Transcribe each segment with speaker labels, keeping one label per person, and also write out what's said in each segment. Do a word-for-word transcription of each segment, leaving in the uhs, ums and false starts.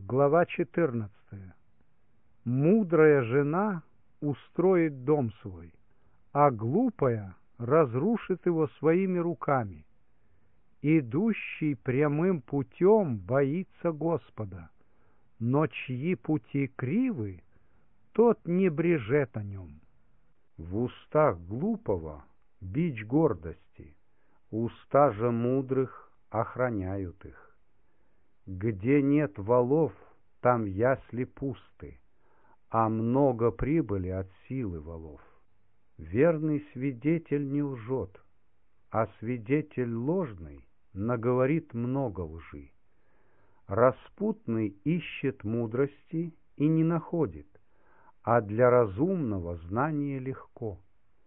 Speaker 1: Глава четырнадцатая. Мудрая жена устроит дом свой, а глупая разрушит его своими руками. Идущий прямым путем боится Господа, но чьи пути кривы, тот не брежет о нем. В устах глупого бич гордости, уста же мудрых охраняют их. Где нет волов, там ясли пусты, а много прибыли от силы волов. Верный свидетель не лжет, а свидетель ложный наговорит много лжи. Распутный ищет мудрости и не находит, а для разумного знание легко.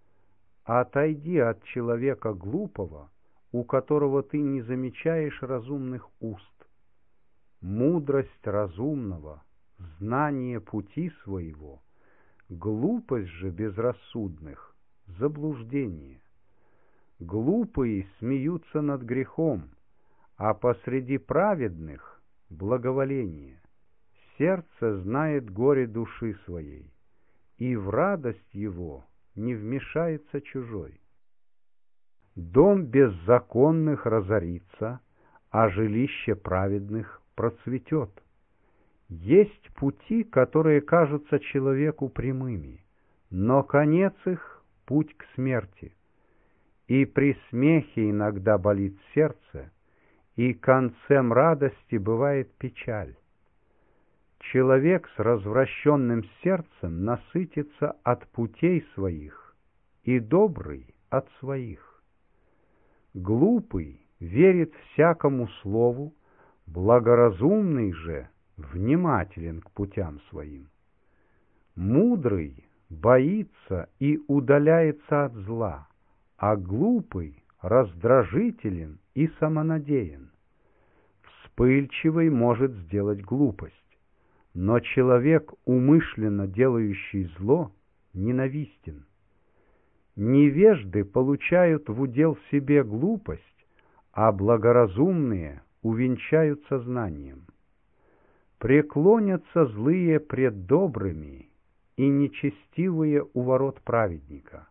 Speaker 1: Отойди от человека глупого, у которого ты не замечаешь разумных уст. Мудрость разумного, знание пути своего, глупость же безрассудных — заблуждение. Глупые смеются над грехом, а посреди праведных — благоволение. Сердце знает горе души своей, и в радость его не вмешается чужой. Дом беззаконных разорится, а жилище праведных процветет. Есть пути, которые кажутся человеку прямыми, но конец их — путь к смерти. И при смехе иногда болит сердце, и концем радости бывает печаль. Человек с развращенным сердцем насытится от путей своих, и добрый — от своих. Глупый верит всякому слову, благоразумный же внимателен к путям своим. Мудрый боится и удаляется от зла, а глупый раздражителен и самонадеян. Вспыльчивый может сделать глупость, но человек, умышленно делающий зло, ненавистен. Невежды получают в удел себе глупость, а благоразумные увенчаются знанием. Преклонятся злые пред добрыми, и нечестивые у ворот праведника.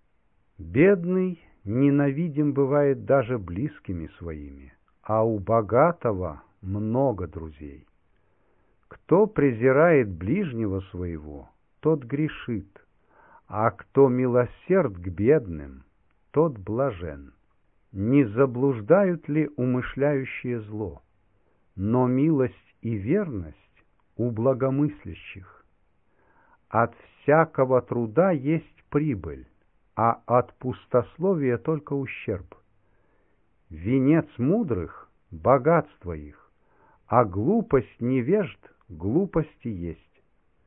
Speaker 1: Бедный ненавидим бывает даже близкими своими, а у богатого много друзей. Кто презирает ближнего своего, тот грешит, а кто милосерд к бедным, тот блажен. Не заблуждают ли умышляющие зло? Но милость и верность у благомыслящих. От всякого труда есть прибыль, а от пустословия только ущерб. Венец мудрых — богатство их, а глупость невежд — глупости есть.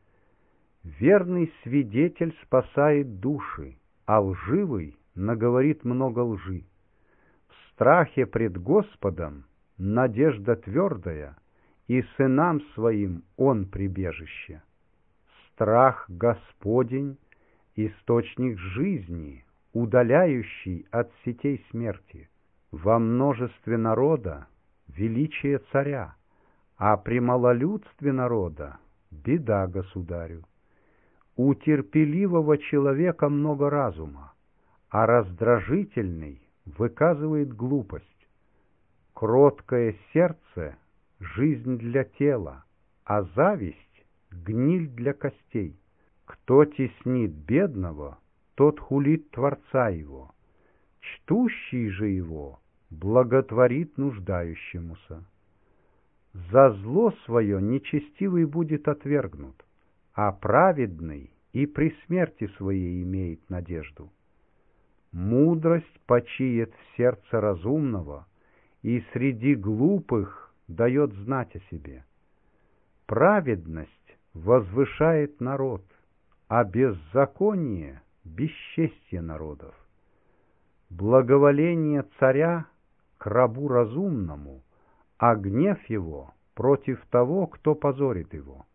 Speaker 1: Верный свидетель спасает души, а лживый наговорит много лжи. В страхе пред Господом надежда твердая, и сынам своим он прибежище. Страх Господень — источник жизни, удаляющий от сетей смерти. Во множестве народа величие царя, а при малолюдстве народа беда государю. У терпеливого человека много разума, а раздражительный выказывает глупость. Кроткое сердце — жизнь для тела, а зависть — гниль для костей. Кто теснит бедного, тот хулит Творца его. Чтущий же его благотворит нуждающемуся. За зло свое нечестивый будет отвергнут, а праведный и при смерти своей имеет надежду. Мудрость почиет в сердце разумного, и среди глупых дает знать о себе. Праведность возвышает народ, а беззаконие — бесчестье народов. Благоволение царя к рабу разумному, а гнев его против того, кто позорит его.